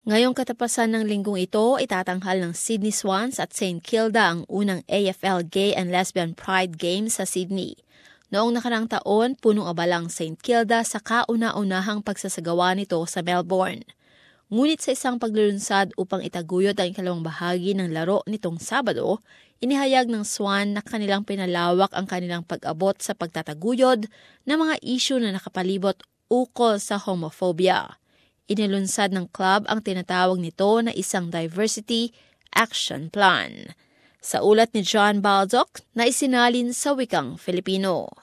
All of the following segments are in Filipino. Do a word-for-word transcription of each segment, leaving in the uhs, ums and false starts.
Ngayong katapasan ng linggong ito, itatanghal ng Sydney Swans at Saint Kilda ang unang A F L Gay and Lesbian Pride Games sa Sydney. Noong nakaraang taon, punong abalang Saint Kilda sa kauna-unahang pagsasagawa nito sa Melbourne. Ngunit sa isang paglulunsad upang itaguyod ang ikalawang bahagi ng laro nitong Sabado, inihayag ng Swan na kanilang pinalawak ang kanilang pag-abot sa pagtataguyod ng mga isyu na nakapalibot ukol sa homophobia. Inilunsad ng club ang tinatawag nito na isang Diversity Action Plan. Sa ulat ni John Baldock na isinalin sa wikang Filipino.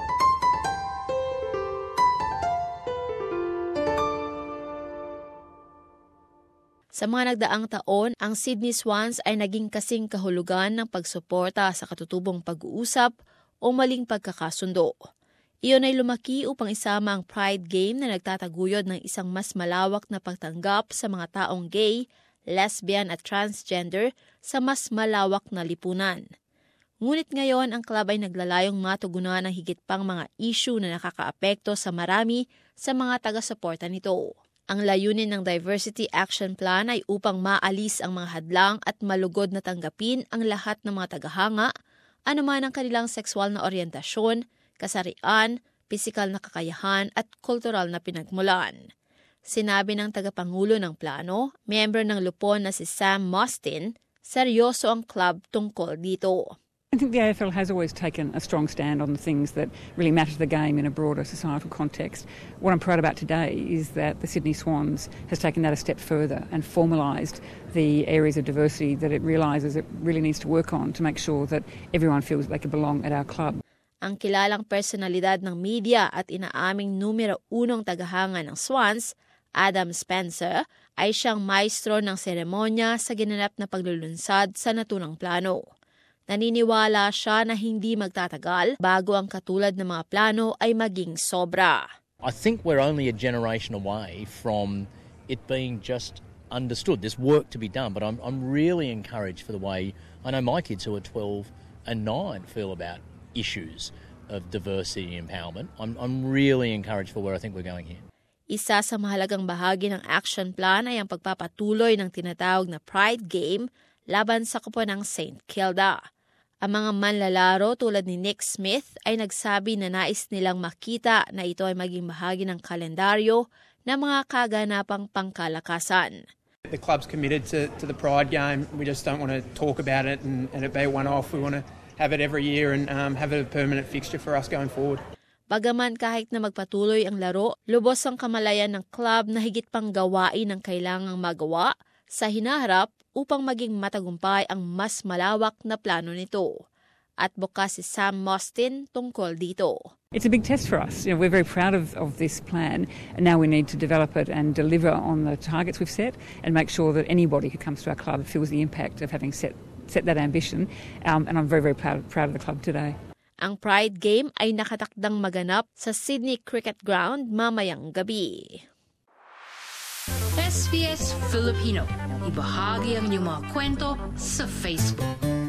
Sa mga nagdaang taon, ang Sydney Swans ay naging kasing kahulugan ng pagsuporta sa katutubong pag-uusap o maling pagkakasundo. Iyon ay lumaki upang isama ang Pride Game na nagtataguyod ng isang mas malawak na pagtanggap sa mga taong gay, lesbian at transgender sa mas malawak na lipunan. Ngunit ngayon, ang club ay naglalayong matugunan ng higit pang mga issue na nakakaapekto sa marami sa mga taga-suporta nito. Ang layunin ng Diversity Action Plan ay upang maalis ang mga hadlang at malugod na tanggapin ang lahat ng mga tagahanga, anuman ang kanilang sexual na oryentasyon, kasarian, pisikal na kakayahan at kultural na pinagmulan. Sinabi ng tagapangulo ng plano, miyembro ng lupon na si Sam Mostyn, seryoso ang club tungkol dito. I think the A F L has always taken a strong stand on the things that really matter to the game in a broader societal context. What I'm proud about today is that the Sydney Swans has taken that a step further and formalised the areas of diversity that it realises it really needs to work on to make sure that everyone feels they can belong at our club. Ang kilalang personalidad ng media at inaaming numero unong tagahanga ng Swans, Adam Spencer, ay siyang maestro ng seremonya sa ginanap na paglulunsad sa naturang plano. Naniniwala siya na hindi magtatagal bago ang katulad ng mga plano ay maging sobra. I think we're only a generation away from it being just understood. There's work to be done, but I'm I'm really encouraged for the way I know my kids who are twelve and nine feel about issues of diversity and empowerment. I'm I'm really encouraged for where I think we're going here. Isa sa mahalagang bahagi ng action plan ay ang pagpapatuloy ng tinatawag na Pride Game laban sa koponan ng Saint Kilda. Ang mga manlalaro tulad ni Nick Smith ay nagsabi na nais nilang makita na ito ay maging bahagi ng kalendaryo ng mga kaganapang pangkalakasan. The club's committed to, to the Pride Game. We just don't want to talk about it and, and it be a one-off. We want to have it every year and um, have it a permanent fixture for us going forward. Bagaman kahit na magpatuloy ang laro, lubos ang kamalayan ng club na higit pang gawain ang kailangang magawa sa hinaharap upang maging matagumpay ang mas malawak na plano nito. At bukas si Sam Mostyn tungkol dito. It's a big test for us. You know, we're very proud of, of this plan, and now we need to develop it and deliver on the targets we've set and make sure that anybody who comes to our club feels the impact of having set, set that ambition. Um, and I'm very, very proud, proud of the club today. Ang Pride Game ay nakatakdang maganap sa Sydney Cricket Ground mamayang gabi. S B S Filipino. Ibahagi ang inyong mga kwento sa Facebook.